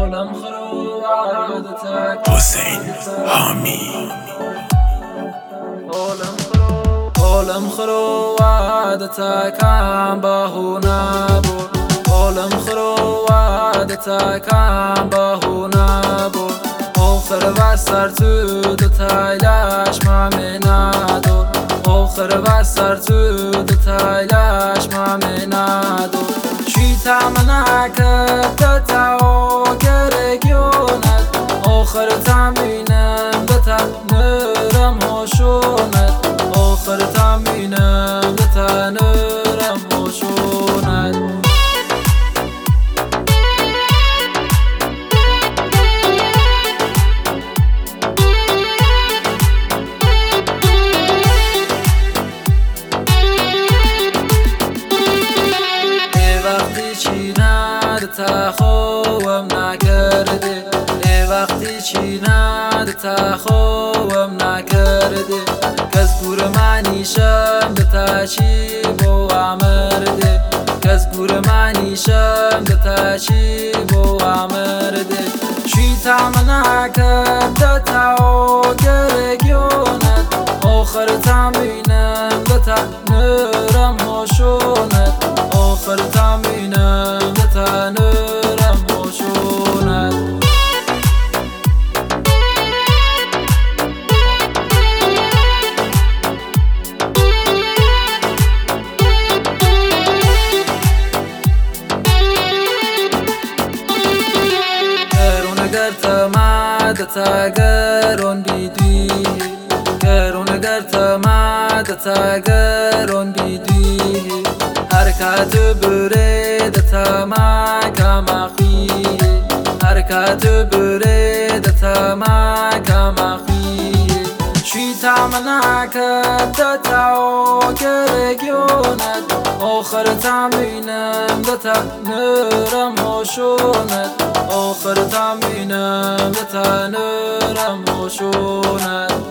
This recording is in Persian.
حسین حامی عالم خرو وعدتا کم بهونه بود عالم خرو وعدتا کم بهونه بود آخر بستر تو دو تایلش ممنه دور آخر بستر تو دو تایلش ممنه دور چی تمنه کرده تا گرگیونت آخر تمینم به تنرم هاشونت آخر تمینم به تنرم هاشونت چی ندتا خوام نکرده وقتی چی ندتا خوام نکرده کس گور منیشم به تچی بو امرده کس گور منیشم به تچی بو امرده چی تمنه کرده تا گرگیونت آخر تمینم به تنرم هاشونت آخر تمینم به تنرم هاشونت تا گرون بیدی گرون گرتا تا گرون بیدی حرکت برید تا مکم اخی حرکت برید تا مکم اخی چی تمنه کرده تا گرگیونت آخر تمینم به تنرم هاشونت آخر تمینم به تنرم هاشونت